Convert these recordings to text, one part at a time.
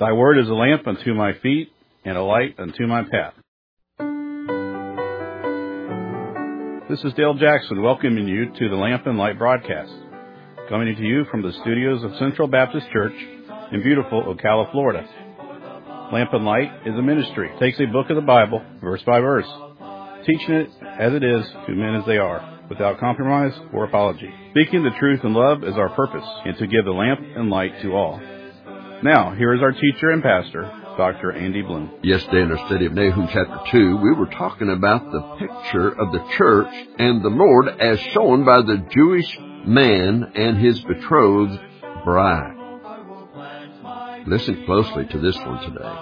Thy word is a lamp unto my feet and a light unto my path. This is Dale Jackson welcoming you to the Lamp and Light broadcast, coming to you from the studios of Central Baptist Church in beautiful Ocala, Florida. Lamp and Light is a ministry. It takes a book of the Bible, verse by verse, teaching it as it is to men as they are, without compromise or apology. Speaking the truth in love is our purpose, and to give the lamp and light to all. Now, here is our teacher and pastor, Dr. Andy Bloom. Yesterday in our study of Nahum chapter 2, we were talking about the picture of the church and the Lord as shown by the Jewish man and his betrothed bride. Listen closely to this one today.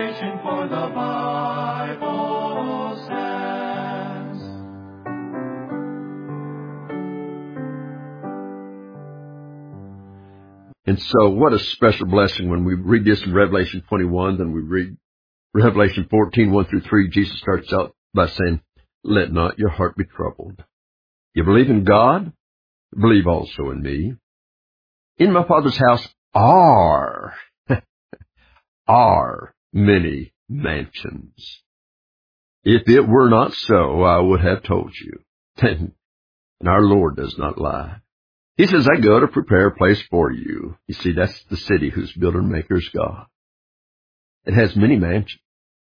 And so what a special blessing when we read this in Revelation 21, then we read Revelation 14, 1 through 3. Jesus starts out by saying, "Let not your heart be troubled. You believe in God? Believe also in me. In my Father's house are many mansions. If it were not so, I would have told you." And our Lord does not lie. He says, "I go to prepare a place for you." You see, that's the city whose builder and maker is God. It has many mansions.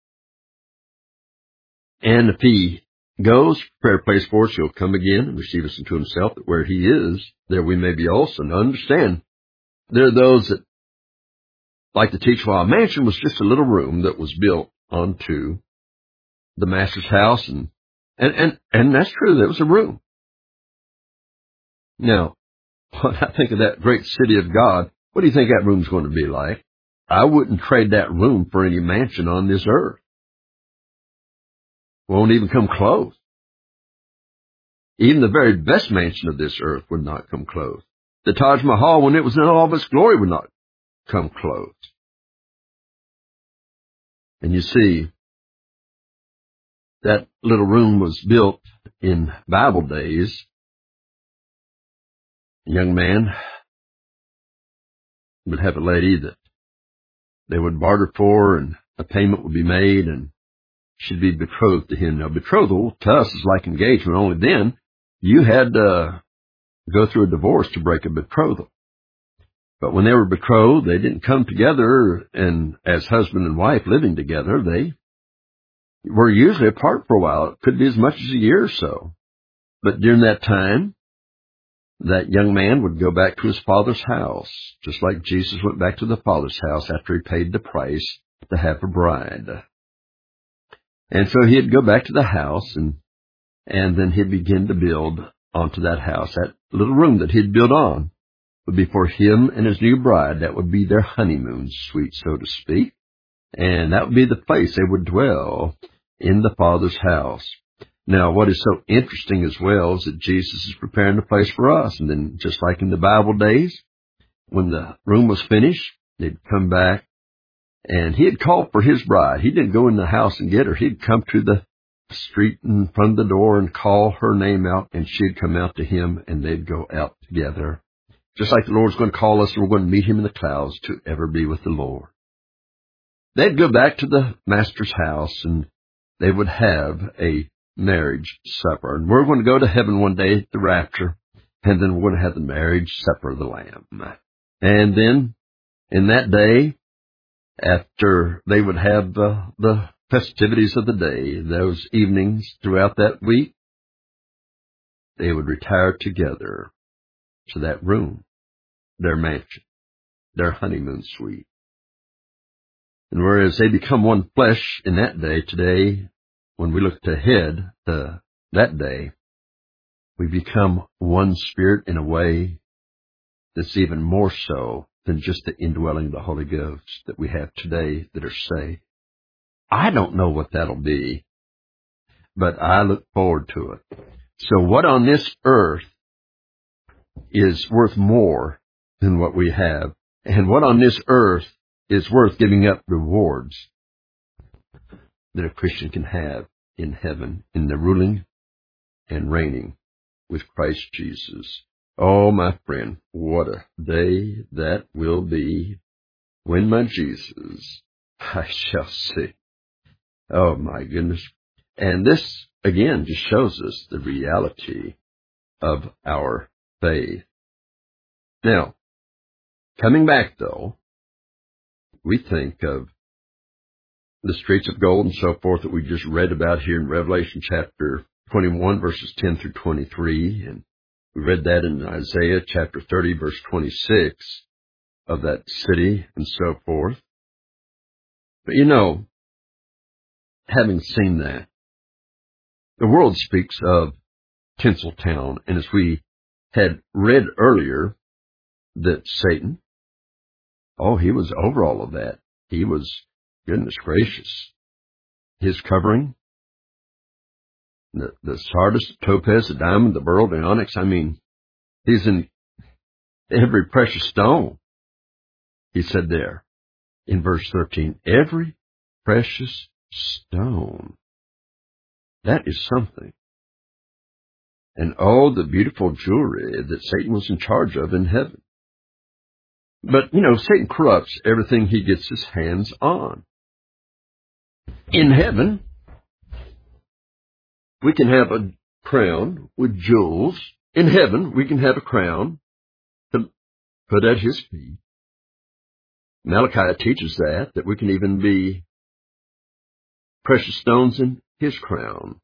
And if he goes to prepare a place for us, he'll come again and receive us into himself, that where he is, there we may be also. Now understand, there are those that like to teach, well, a mansion was just a little room that was built onto the master's house, and that's true, there was a room. Now, when I think of that great city of God, what do you think that room's going to be like? I wouldn't trade that room for any mansion on this earth. Won't even come close. Even the very best mansion of this earth would not come close. The Taj Mahal, when it was in all of its glory, would not come close. And you see, that little room was built in Bible days. A young man would have a lady that they would barter for, and a payment would be made, and she'd be betrothed to him. Now, betrothal to us is like engagement, only then you had to go through a divorce to break a betrothal. But when they were betrothed, they didn't come together and as husband and wife living together. They were usually apart for a while. It could be as much as a year or so. But during that time, that young man would go back to his father's house, just like Jesus went back to the Father's house after he paid the price to have a bride. And so he'd go back to the house, and then he'd begin to build onto that house. That little room that he'd built on would be for him and his new bride. That would be their honeymoon suite, so to speak. And that would be the place they would dwell, in the Father's house. Now, what is so interesting as well is that Jesus is preparing a place for us. And then, just like in the Bible days, when the room was finished, they'd come back, and he had called for his bride. He didn't go in the house and get her. He'd come to the street in front of the door and call her name out, and she'd come out to him, and they'd go out together. Just like the Lord's going to call us, and we're going to meet him in the clouds to ever be with the Lord. They'd go back to the master's house, and they would have a marriage supper. And we're going to go to heaven one day at the rapture, and then we're going to have the marriage supper of the Lamb. And then, in that day, after they would have the festivities of the day, those evenings throughout that week, they would retire together to that room, their mansion, their honeymoon suite. And whereas they become one flesh in that day, today, when we look ahead to that day, we become one spirit in a way that's even more so than just the indwelling of the Holy Ghost that we have today that are saved. I don't know what that'll be, but I look forward to it. So what on this earth is worth more than what we have? And what on this earth is worth giving up rewards that a Christian can have in heaven, in the ruling and reigning with Christ Jesus? Oh, my friend, what a day that will be when my Jesus I shall see. Oh, my goodness. And this, again, just shows us the reality of our faith. Now, coming back, though, we think of the streets of gold and so forth that we just read about here in Revelation chapter 21, verses 10 through 23, and we read that in Isaiah chapter 30, verse 26, of that city and so forth. But you know, having seen that, the world speaks of Tinseltown, and as we had read earlier, that Satan, he was over all of that. He was, goodness gracious, his covering, the sardis, the topaz, the diamond, the beryl, the onyx, I mean, he's in every precious stone. He said there in verse 13, every precious stone. That is something. And all the beautiful jewelry that Satan was in charge of in heaven. But, you know, Satan corrupts everything he gets his hands on. In heaven, we can have a crown with jewels. In heaven, we can have a crown to put at his feet. Malachi teaches that we can even be precious stones in his crown.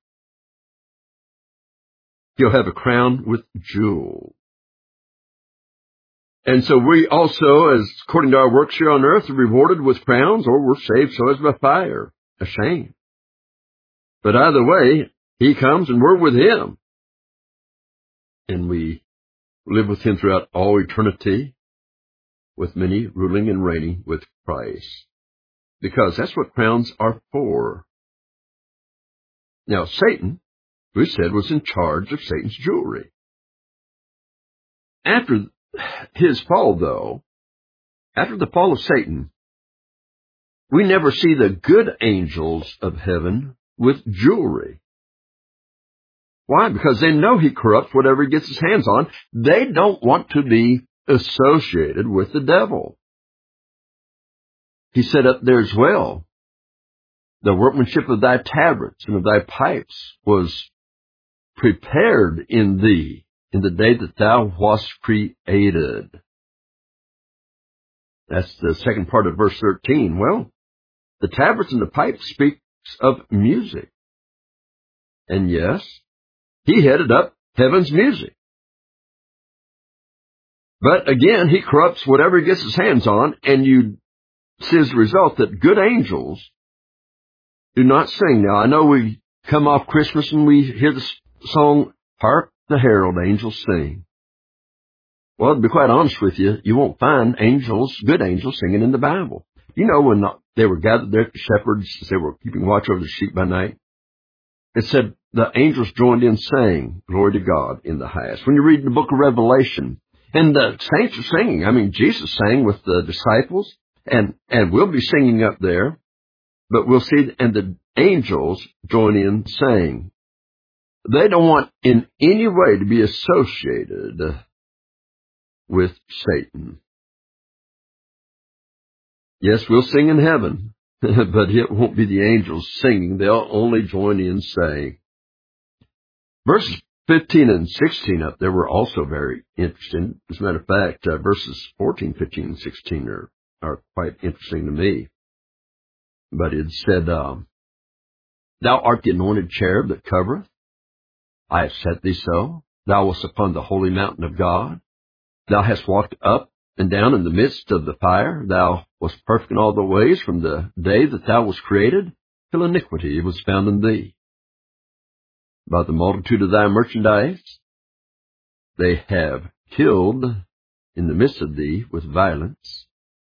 He'll have a crown with jewels. And so we also, as according to our works here on earth, are rewarded with crowns, or we're saved so as by fire, a shame. But either way, he comes and we're with him. And we live with him throughout all eternity, with many ruling and reigning with Christ. Because that's what crowns are for. Now, Satan, we said, was in charge of Satan's jewelry. After his fall, though, after the fall of Satan, we never see the good angels of heaven with jewelry. Why? Because they know he corrupts whatever he gets his hands on. They don't want to be associated with the devil. He said up there as well, the workmanship of thy tabrets and of thy pipes was prepared in thee in the day that thou wast created. That's the second part of verse 13. Well, the tabrets and the pipes speaks of music. And yes, he headed up heaven's music. But again, he corrupts whatever he gets his hands on, and you see as a result that good angels do not sing. Now, I know we come off Christmas and we hear the song, Hark the Herald Angels Sing. Well, to be quite honest with you, you won't find angels, good angels, singing in the Bible. You know, when they were gathered there, the shepherds, as they were keeping watch over the sheep by night, it said the angels joined in saying, Glory to God in the highest. When you read the book of Revelation, and the saints are singing. I mean, Jesus sang with the disciples, and we'll be singing up there, but we'll see, and the angels join in saying, they don't want in any way to be associated with Satan. Yes, we'll sing in heaven, but it won't be the angels singing. They'll only join in saying. Verses 15 and 16 up there were also very interesting. As a matter of fact, verses 14, 15, and 16 are quite interesting to me. But it said, Thou art the anointed cherub that covereth. I have set thee so. Thou wast upon the holy mountain of God. Thou hast walked up and down in the midst of the fire. Thou wast perfect in all the ways from the day that thou wast created, till iniquity was found in thee. By the multitude of thy merchandise, they have killed in the midst of thee with violence.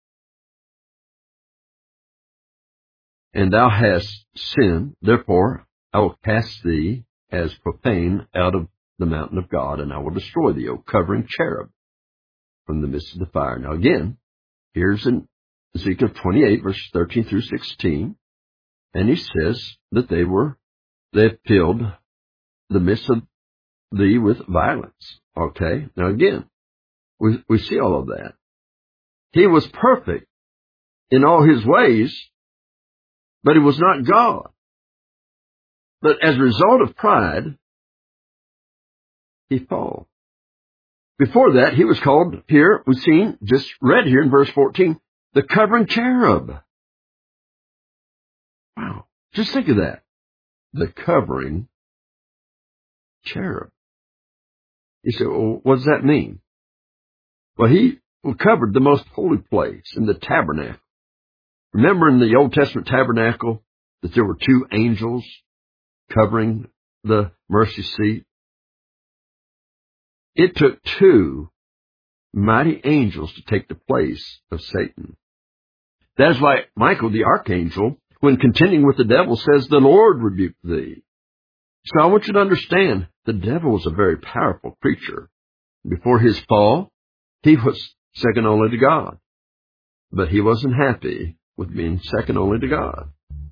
And thou hast sinned, therefore I will cast thee as profane out of the mountain of God, and I will destroy thee, O covering cherub, from the midst of the fire. Now again, here's in Ezekiel 28, verses 13 through 16, and he says that they have filled the midst of thee with violence. Okay, now again, we see all of that. He was perfect in all his ways, but he was not God. But as a result of pride, he fell. Before that, he was called here, we've seen, just read here in verse 14, the covering cherub. Wow. Just think of that. The covering cherub. You say, well, what does that mean? Well, he covered the most holy place in the tabernacle. Remember in the Old Testament tabernacle that there were two angels covering the mercy seat? It took two mighty angels to take the place of Satan. That is why Michael the archangel, when contending with the devil, says, the Lord rebuke thee. So I want you to understand, the devil was a very powerful creature. Before his fall, he was second only to God. But he wasn't happy with being second only to God.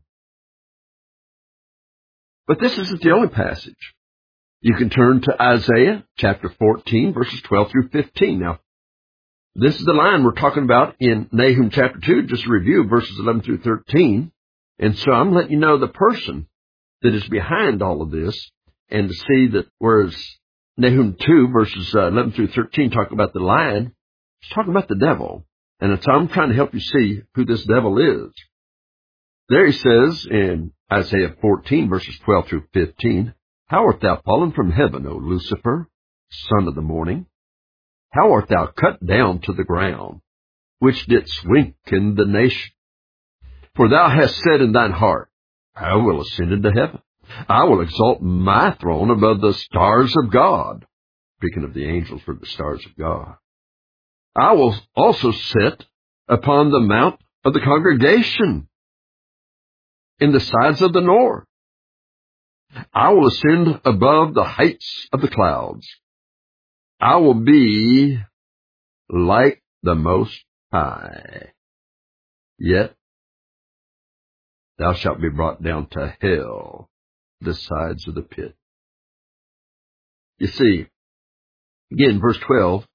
But this isn't the only passage. You can turn to Isaiah chapter 14, verses 12 through 15. Now, this is the line we're talking about in Nahum chapter 2, just to review verses 11 through 13. And so I'm letting you know the person that is behind all of this, and to see that whereas Nahum 2, verses 11 through 13 talk about the lion, it's talking about the devil. And so I'm trying to help you see who this devil is. There he says in Isaiah 14, verses 12 through 15, how art thou fallen from heaven, O Lucifer, son of the morning? How art thou cut down to the ground, which didst weaken the nation? For thou hast said in thine heart, I will ascend into heaven. I will exalt my throne above the stars of God. Speaking of the angels, were the stars of God. I will also sit upon the mount of the congregation in the sides of the north. I will ascend above the heights of the clouds. I will be like the Most High. Yet thou shalt be brought down to hell, the sides of the pit. You see, again, verse 12,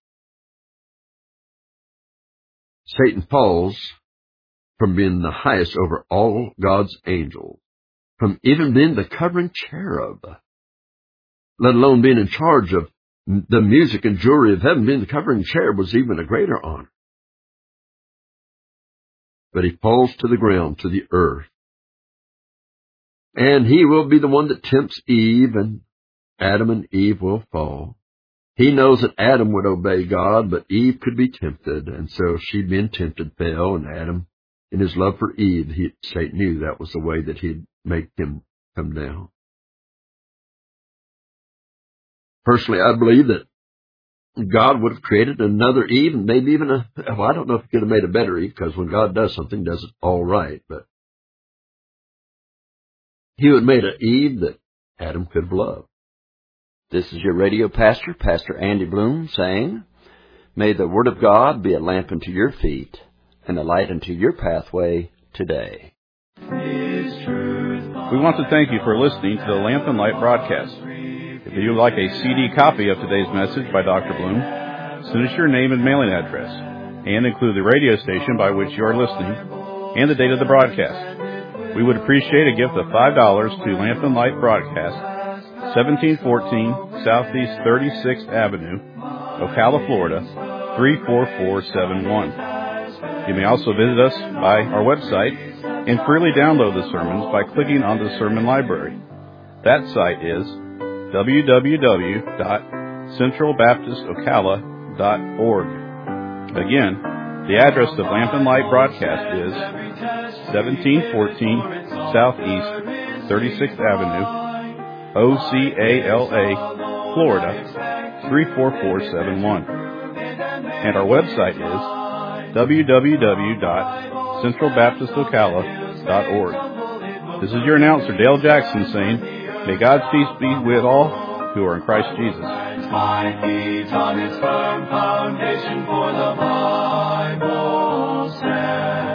Satan falls from being the highest over all God's angels, from even being the covering cherub, let alone being in charge of the music and jewelry of heaven. Being the covering cherub was even a greater honor. But he falls to the ground, to the earth. And he will be the one that tempts Eve, and Adam and Eve will fall. He knows that Adam would obey God, but Eve could be tempted, and so she, being tempted, fell, and Adam, in his love for Eve, Satan knew that was the way that he'd make him come down. Personally, I believe that God would have created another Eve, and maybe even I don't know if he could have made a better Eve, because when God does something, he does it all right, but he would have made an Eve that Adam could have loved. This is your radio pastor, Pastor Andy Bloom, saying, may the Word of God be a lamp unto your feet and a light unto your pathway today. We want to thank you for listening to the Lamp and Light broadcast. If you would like a CD copy of today's message by Dr. Bloom, send us your name and mailing address, and include the radio station by which you are listening and the date of the broadcast. We would appreciate a gift of $5 to Lamp and Light Broadcast, 1714 Southeast 36th Avenue, Ocala, Florida, 34471. You may also visit us by our website and freely download the sermons by clicking on the Sermon Library. That site is www.centralbaptistocala.org. Again, the address of Lamp and Light Broadcast is 1714 Southeast 36th Avenue, Ocala, Florida, 34471. And our website is www.centralbaptistocala.org. This is your announcer, Dale Jackson, saying, may God's peace be with all who are in Christ Jesus. My feet on its firm foundation, for the Bible stands.